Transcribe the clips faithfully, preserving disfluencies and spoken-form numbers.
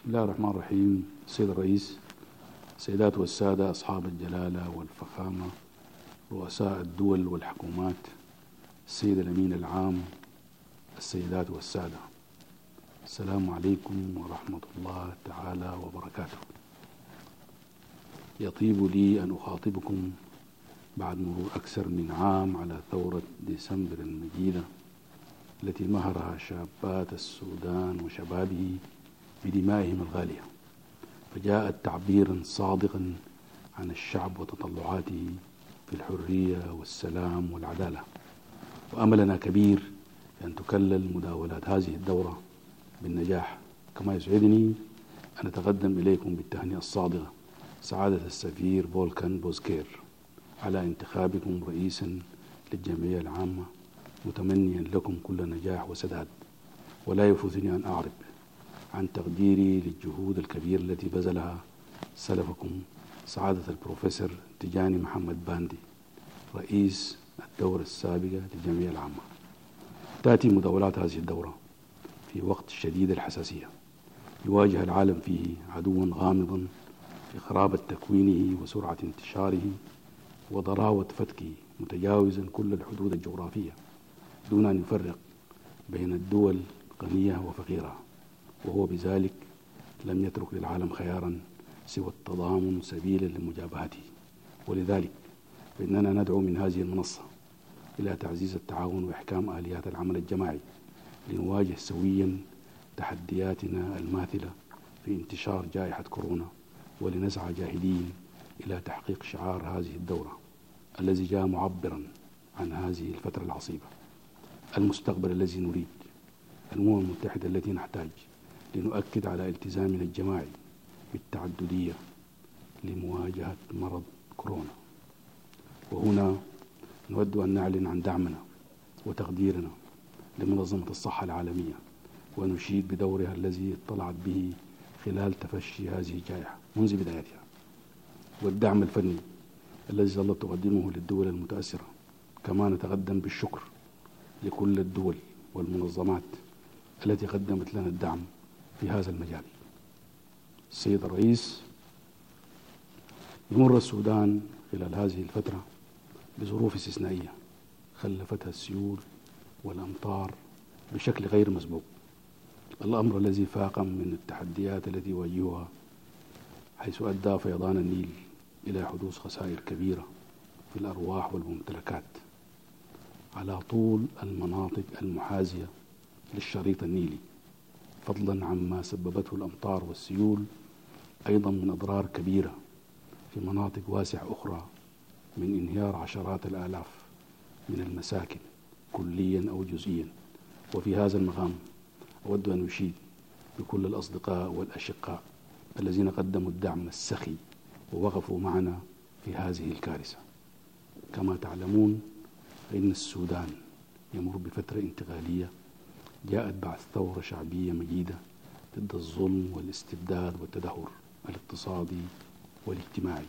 بسم الله الرحمن الرحيم. السيد الرئيس، السيدات والسادة أصحاب الجلالة والفخامة، رؤساء الدول والحكومات، السيد الأمين العام، السيدات والسادة، السلام عليكم ورحمة الله تعالى وبركاته. يطيب لي أن أخاطبكم بعد مرور أكثر من عام على ثورة ديسمبر المجيدة التي مهرها شابات السودان وشبابه بدمائهم الغالية، فجاءت تعبيرا صادقا عن الشعب وتطلعاته في الحرية والسلام والعدالة. وأملنا كبير أن تكلل مداولات هذه الدورة بالنجاح. كما يسعدني أن أتقدم إليكم بالتهنئة الصادقة سعادة السفير فولكان بوزكير على انتخابكم رئيسا للجمعية العامة، متمنيا لكم كل نجاح وسداد. ولا يفوتني أن أعرب عن تقديري للجهود الكبيرة التي بذلها سلفكم سعادة البروفيسور تجاني محمد باندي رئيس الدورة السابقة للجمعية العامة. تأتي مداولات هذه الدورة في وقت شديد الحساسية يواجه العالم فيه عدوا غامضا في خرابة تكوينه وسرعة انتشاره وضراوة فتكه، متجاوزا كل الحدود الجغرافية دون أن يفرق بين الدول غنية وفقيرة، وهو بذلك لم يترك للعالم خيارا سوى التضامن سبيلا لمجابهته. ولذلك فإننا ندعو من هذه المنصة إلى تعزيز التعاون وإحكام آليات العمل الجماعي لنواجه سويا تحدياتنا الماثلة في انتشار جائحة كورونا، ولنسعى جاهدين إلى تحقيق شعار هذه الدورة الذي جاء معبرا عن هذه الفترة العصيبة: المستقبل الذي نريد، الأمم المتحدة التي نحتاج لنؤكد على التزامنا الجماعي بالتعددية لمواجهة مرض كورونا. وهنا نود أن نعلن عن دعمنا وتقديرنا لمنظمة الصحة العالمية، ونشيد بدورها الذي اطلعت به خلال تفشي هذه الجائحة منذ بدايتها، والدعم الفني الذي ظلت تقدمه للدول المتأثرة. كما نتقدم بالشكر لكل الدول والمنظمات التي قدمت لنا الدعم في هذا المجال. السيد الرئيس، يمر السودان خلال هذه الفترة بظروف استثنائية خلفتها السيول والأمطار بشكل غير مسبوق، الأمر الذي فاق من التحديات التي يواجهها، حيث أدى فيضان النيل إلى حدوث خسائر كبيرة في الأرواح والممتلكات على طول المناطق المحاذية للشريط النيلي، فضلا عما سببته الأمطار والسيول أيضا من أضرار كبيرة في مناطق واسعة أخرى، من انهيار عشرات الآلاف من المساكن كليا أو جزئيا. وفي هذا المقام أود أن أشيد بكل الأصدقاء والأشقاء الذين قدموا الدعم السخي ووقفوا معنا في هذه الكارثة. كما تعلمون فإن السودان يمر بفترة انتقالية جاءت بعد ثورة شعبية مجيدة ضد الظلم والاستبداد والتدهور الاقتصادي والاجتماعي،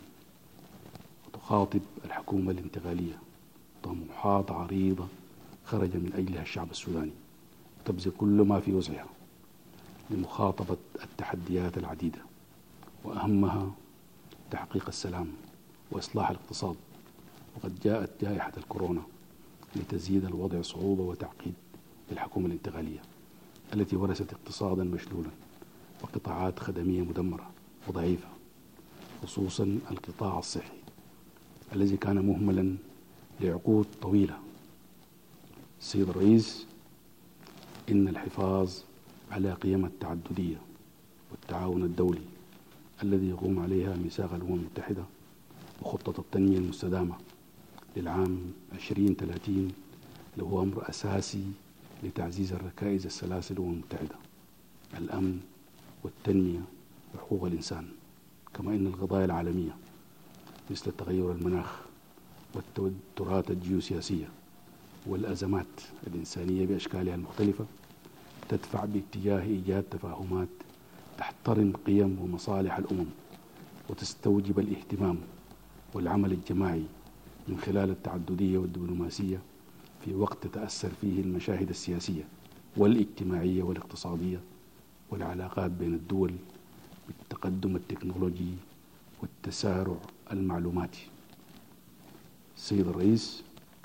وتخاطب الحكومة الانتقالية طموحات عريضة خرج من أجلها الشعب السوداني، وتبذل كل ما في وسعها لمخاطبة التحديات العديدة، وأهمها تحقيق السلام وإصلاح الاقتصاد. وقد جاءت جائحة الكورونا لتزيد الوضع صعوبة وتعقيد للحكومة الانتقالية التي ورثت اقتصادا مشلولا وقطاعات خدمية مدمرة وضعيفة، خصوصا القطاع الصحي الذي كان مهملا لعقود طويلة. السيد الرئيس، إن الحفاظ على قيم التعددية والتعاون الدولي الذي يقوم عليها ميثاق الأمم المتحدة وخطة التنمية المستدامة للعام عشرين ثلاثين له أمر أساسي لتعزيز الركائز الثلاث للأمم المتحدة: الأمن والتنمية وحقوق الإنسان. كما إن القضايا العالمية مثل تغير المناخ والتوترات الجيوسياسية والأزمات الإنسانية بأشكالها المختلفة تدفع باتجاه إيجاد تفاهمات تحترم قيم ومصالح الأمم وتستوجب الاهتمام والعمل الجماعي من خلال التعددية والدبلوماسية في وقت تتأثر فيه المشاهد السياسية والاجتماعية والاقتصادية والعلاقات بين الدول بالتقدم التكنولوجي والتسارع المعلوماتي. السيد الرئيس،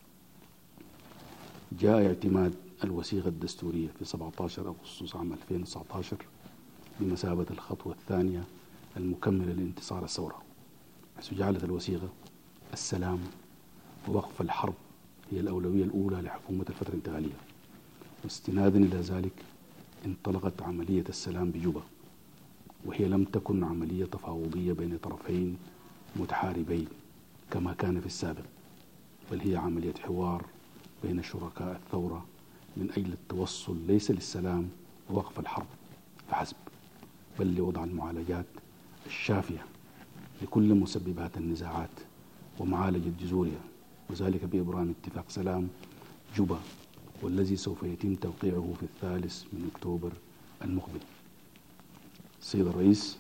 جاء اعتماد الوثيقة الدستورية في سبعة عشر أغسطس عام ألفين وتسعة عشر بمثابة الخطوة الثانية المكملة لانتصار الثورة، حيث جعلت الوثيقة السلام ووقف الحرب هي الأولوية الأولى لحكومة الفترة الانتقالية. واستنادا إلى ذلك انطلقت عملية السلام بجوبا، وهي لم تكن عملية تفاوضية بين طرفين متحاربين كما كان في السابق، بل هي عملية حوار بين شركاء الثورة من أجل التوصل ليس للسلام ووقف الحرب فحسب، بل لوضع المعالجات الشافية لكل مسببات النزاعات ومعالجة جذورها، وذلك بإبرام اتفاق سلام جوبا، والذي سوف يتم توقيعه في الثالث من أكتوبر المقبل. السيد الرئيس،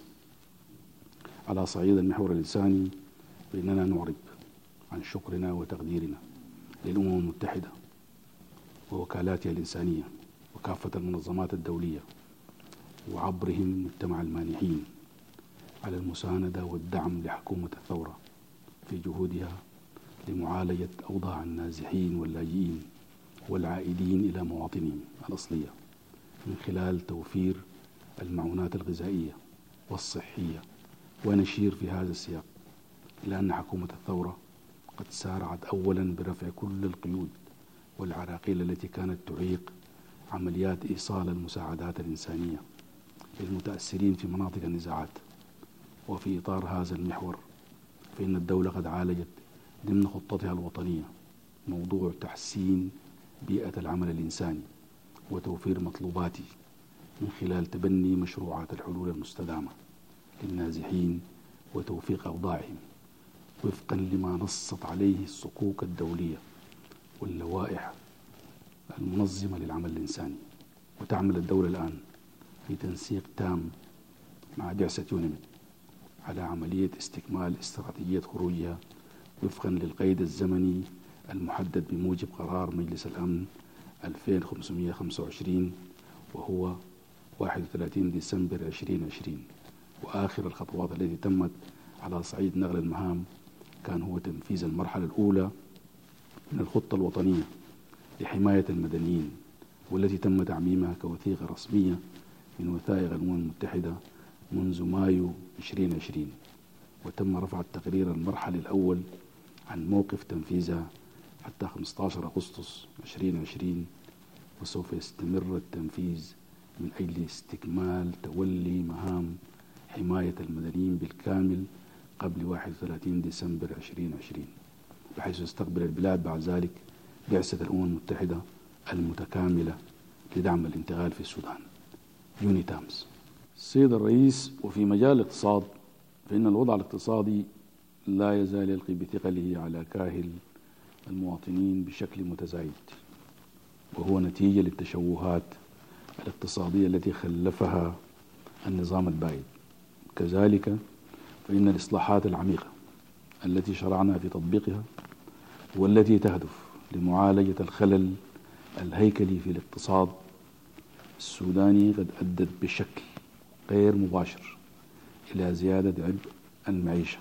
على صعيد المحور الإنساني فإننا نعرب عن شكرنا وتقديرنا للأمم المتحدة ووكالاتها الإنسانية وكافة المنظمات الدولية وعبرهم مجتمع المانحين على المساندة والدعم لحكومة الثورة في جهودها لمعالجة أوضاع النازحين واللاجئين والعائدين إلى مواطنهم الأصلية من خلال توفير المعونات الغذائية والصحية. ونشير في هذا السياق إلى أن حكومة الثورة قد سارعت أولا برفع كل القيود والعراقيل التي كانت تعيق عمليات إيصال المساعدات الإنسانية للمتأثرين في مناطق النزاعات. وفي إطار هذا المحور فإن الدولة قد عالجت ضمن خطتها الوطنية موضوع تحسين بيئة العمل الإنساني وتوفير مطلوباته من خلال تبني مشروعات الحلول المستدامة للنازحين وتوفيق أوضاعهم وفقا لما نصت عليه الصكوك الدولية واللوائح المنظمة للعمل الإنساني. وتعمل الدولة الآن في تنسيق تام مع بعثة يونمت على عملية استكمال استراتيجية خروجها وفقا للقيد الزمني المحدد بموجب قرار مجلس الأمن ألفين وخمسمائة وخمسة وعشرين، وهو واحد وثلاثين ديسمبر ألفين وعشرين. وآخر الخطوات التي تمت على صعيد نقل المهام كان هو تنفيذ المرحلة الأولى من الخطة الوطنية لحماية المدنيين، والتي تم تعميمها كوثيقة رسمية من وثائق الأمم المتحدة منذ مايو ألفين وعشرين، وتم رفع التقرير المرحلي الأول عن موقف تنفيذها حتى خمسة عشر أغسطس ألفين وعشرين، وسوف يستمر التنفيذ من أجل استكمال تولي مهام حماية المدنيين بالكامل قبل واحد وثلاثين ديسمبر ألفين وعشرين، بحيث يستقبل البلاد بعد ذلك بعثة الأمم المتحدة المتكاملة لدعم الانتقال في السودان يونيتامز. السيد الرئيس، وفي مجال الاقتصاد فإن الوضع الاقتصادي لا يزال يلقي بثقله على كاهل المواطنين بشكل متزايد، وهو نتيجة للتشوهات الاقتصادية التي خلفها النظام البائد. كذلك فإن الإصلاحات العميقة التي شرعنا في تطبيقها والتي تهدف لمعالجة الخلل الهيكلي في الاقتصاد السوداني قد أدت بشكل غير مباشر إلى زيادة عبء المعيشة.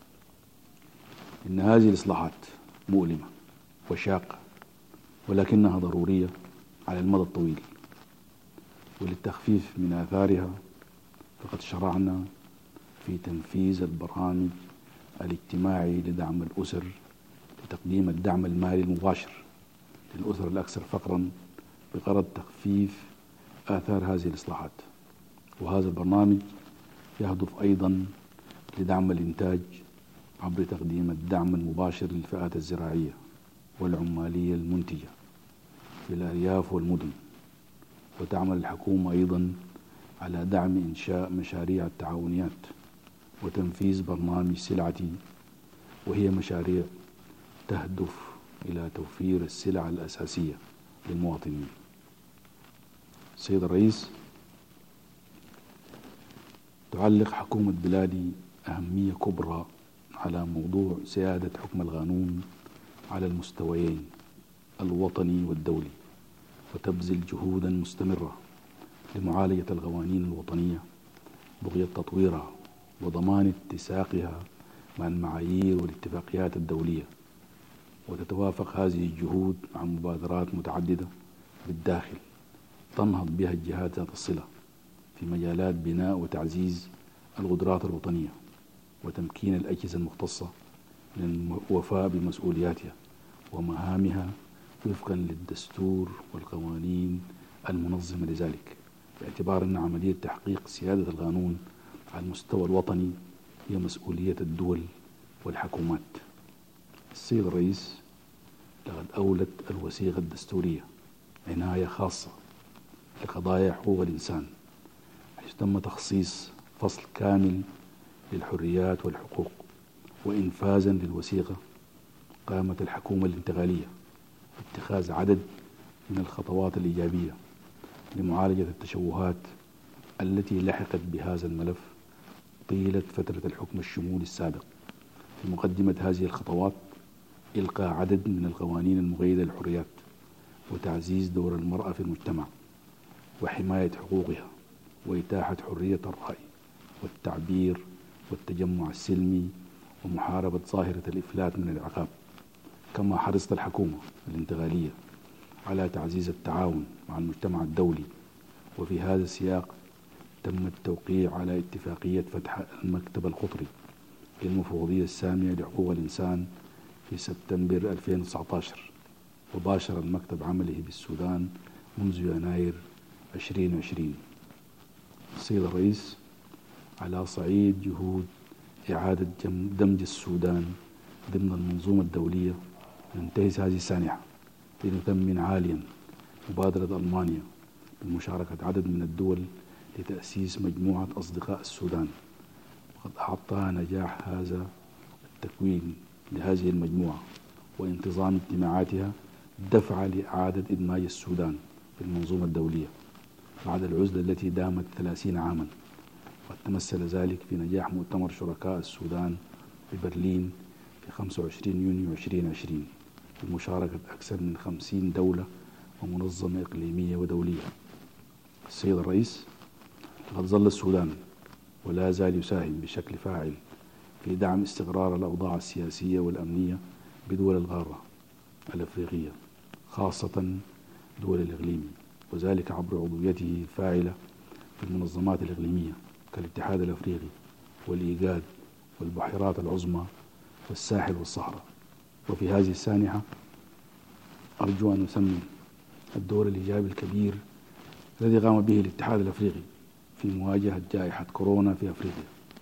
إن هذه الإصلاحات مؤلمة وشاقة، ولكنها ضرورية على المدى الطويل. وللتخفيف من آثارها فقد شرعنا في تنفيذ البرامج الاجتماعي لدعم الأسر لتقديم الدعم المالي المباشر للأسر الأكثر فقرا بغرض تخفيف آثار هذه الإصلاحات. وهذا البرنامج يهدف أيضا لدعم الإنتاج عبر تقديم الدعم المباشر للفئات الزراعية والعمالية المنتجة في الأرياف والمدن. وتعمل الحكومة أيضا على دعم إنشاء مشاريع التعاونيات وتنفيذ برنامج سلعتي، وهي مشاريع تهدف إلى توفير السلع الأساسية للمواطنين. السيد الرئيس، تعلق حكومة بلادي أهمية كبرى على موضوع سيادة حكم القانون على المستويين الوطني والدولي، وتبذل جهودا مستمرة لمعالجة القوانين الوطنية بغية تطويرها وضمان اتساقها مع المعايير والاتفاقيات الدولية، وتتوافق هذه الجهود مع مبادرات متعددة بالداخل تنهض بها الجهات ذات الصلة في مجالات بناء وتعزيز القدرات الوطنية وتمكين الأجهزة المختصة من الوفاء بمسؤولياتها ومهامها وفقا للدستور والقوانين المنظمة لذلك، باعتبار أن عملية تحقيق سيادة القانون على المستوى الوطني هي مسؤولية الدول والحكومات. السيد الرئيس، لقد أولت الوثيقة الدستورية عناية خاصة لقضايا حقوق الإنسان، حيث تم تخصيص فصل كامل للحريات والحقوق. وإنفاذا للوثيقة قامت الحكومة الانتقالية باتخاذ عدد من الخطوات الإيجابية لمعالجة التشوهات التي لحقت بهذا الملف طيلة فترة الحكم الشمولي السابق. في مقدمة هذه الخطوات إلقاء عدد من القوانين المقيدة للحريات وتعزيز دور المرأة في المجتمع وحماية حقوقها وإتاحة حرية الرأي والتعبير والتجمع السلمي ومحاربة ظاهرة الإفلات من العقاب. كما حرصت الحكومة الانتقالية على تعزيز التعاون مع المجتمع الدولي، وفي هذا السياق تم التوقيع على اتفاقية فتح المكتب القطري للمفوضية السامية لحقوق الإنسان في سبتمبر ألفين وتسعة عشر، وباشر المكتب عمله بالسودان منذ يناير ألفين وعشرين. السيد الرئيس، على صعيد جهود إعادة دمج السودان ضمن المنظومة الدولية، ننتهز هذه السانحة لنثمن عاليا مبادرة ألمانيا بمشاركة عدد من الدول لتأسيس مجموعة أصدقاء السودان، وقد أعطى نجاح هذا التكوين لهذه المجموعة وانتظام اجتماعاتها دفعة لإعادة إدماج السودان في المنظومة الدولية بعد العزلة التي دامت ثلاثين عاما. وقد تمثل ذلك في نجاح مؤتمر شركاء السودان ببرلين في خمسة وعشرين يونيو ألفين وعشرين بمشاركة أكثر من خمسين دولة ومنظمة إقليمية ودولية. السيد الرئيس، لقد ظل السودان ولا زال يساهم بشكل فاعل في دعم استقرار الأوضاع السياسية والأمنية بدول القارة الأفريقية، خاصة دول الإقليم، وذلك عبر عضويته الفاعلة في المنظمات الإقليمية كالاتحاد الأفريقي والإيجاد والبحيرات العظمى والساحل والصحراء. وفي هذه السانحة أرجو أن أسمي الدور الإيجابي الكبير الذي قام به الاتحاد الأفريقي في مواجهة جائحة كورونا في أفريقيا،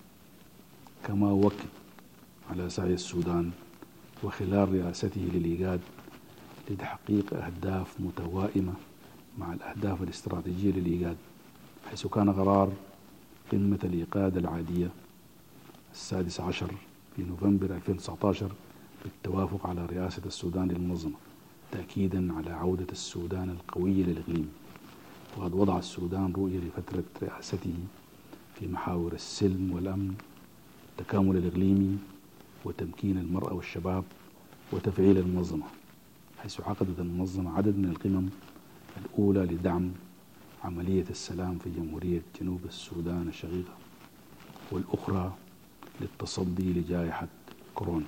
كما أؤكد على سعي السودان وخلال رئاسته للإيجاد لتحقيق أهداف متوائمة مع الأهداف الاستراتيجية للإيجاد، حيث كان قرار قمة الإيقاد العادية السادس عشر في نوفمبر ألفين وتسعة عشر بالتوافق على رئاسة السودان للمنظمة تأكيدا على عودة السودان القوية للإقليم. وقد وضع السودان رؤية لفترة رئاسته في محاور السلم والأمن، التكامل الإقليمي، وتمكين المرأة والشباب، وتفعيل المنظمة، حيث عقدت المنظمة عدد من القمم، الأولى لدعم عملية السلام في جمهورية جنوب السودان الشقيقة، والأخرى للتصدي لجائحة كورونا.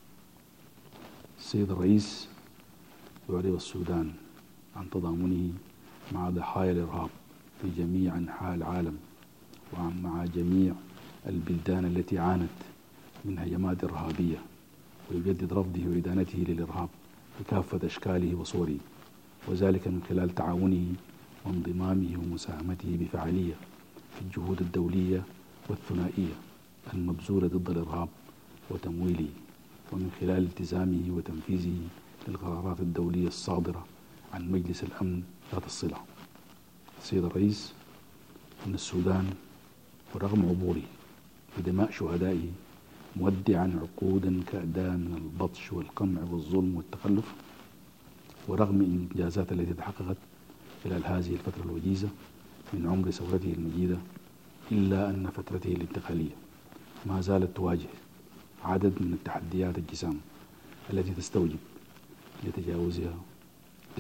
السيد الرئيس، يعرب السودان عن تضامنه مع ضحايا الإرهاب في جميع أنحاء العالم ومع جميع البلدان التي عانت من هجمات إرهابية، ويجدد رفضه وإدانته للإرهاب بكافة أشكاله وصوره، وذلك من خلال تعاونه وانضمامه ومساهمته بفعالية في الجهود الدولية والثنائية المبذولة ضد الإرهاب وتمويله، ومن خلال التزامه وتنفيذه للقرارات الدولية الصادرة عن مجلس الأمن ذات الصلة. السيد الرئيس، إن السودان ورغم عبوره بدماء شهدائه مودعا عقودا كأداة من البطش والقمع والظلم والتخلف، ورغم الإنجازات التي تحققت خلال هذه الفترة الوجيزة من عمر ثورته المجيدة، إلا أن فترته الانتقالية ما زالت تواجه عدد من التحديات الجسام التي تستوجب لتجاوزها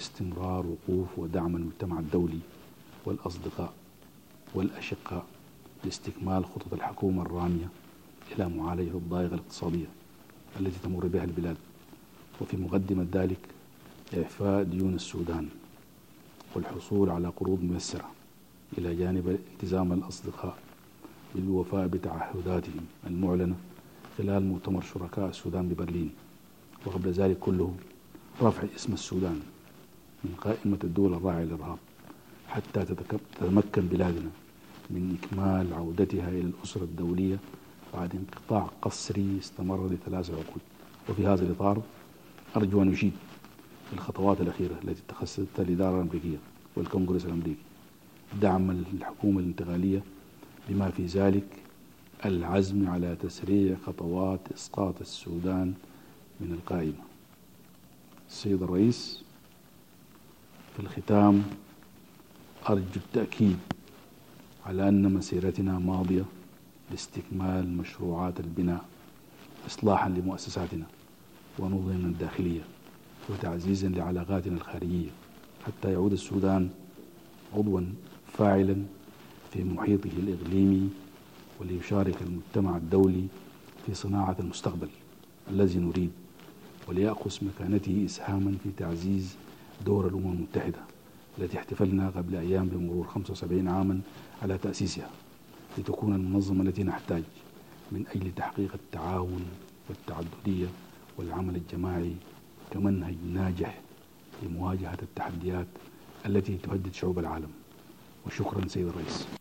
استمرار وقوف ودعم المجتمع الدولي والأصدقاء والأشقاء لاستكمال خطط الحكومة الرامية إلى معالجة الضائقة الاقتصادية التي تمر بها البلاد، وفي مقدمة ذلك إعفاء ديون السودان والحصول على قروض ميسرة، إلى جانب التزام الأصدقاء بالوفاء بتعهداتهم المعلنة خلال مؤتمر شركاء السودان ببرلين، وقبل ذلك كله رفع اسم السودان من قائمة الدول الراعية للإرهاب حتى تتمكن بلادنا من إكمال عودتها إلى الأسرة الدولية بعد انقطاع قسري استمر لثلاث عقود. وفي هذا الإطار أرجو أن أشيد بالخطوات الأخيرة التي اتخذتها الإدارة الأمريكية والكونغرس الأمريكي دعما للحكومة الانتقالية، بما في ذلك العزم على تسريع خطوات إسقاط السودان من القائمة. السيد الرئيس، في الختام أرجو التأكيد على أن مسيرتنا ماضية لاستكمال مشروعات البناء إصلاحا لمؤسساتنا ونظمنا الداخلية وتعزيزا لعلاقاتنا الخارجية، حتى يعود السودان عضوا فاعلا في محيطه الإقليمي وليشارك المجتمع الدولي في صناعة المستقبل الذي نريد، وليأخذ مكانته إسهاما في تعزيز دور الأمم المتحدة التي احتفلنا قبل أيام بمرور خمسة وسبعين عاما على تأسيسها، لتكون المنظمة التي نحتاج من أجل تحقيق التعاون والتعددية والعمل الجماعي كمنهج ناجح لمواجهة التحديات التي تهدد شعوب العالم. وشكرا سيد الرئيس.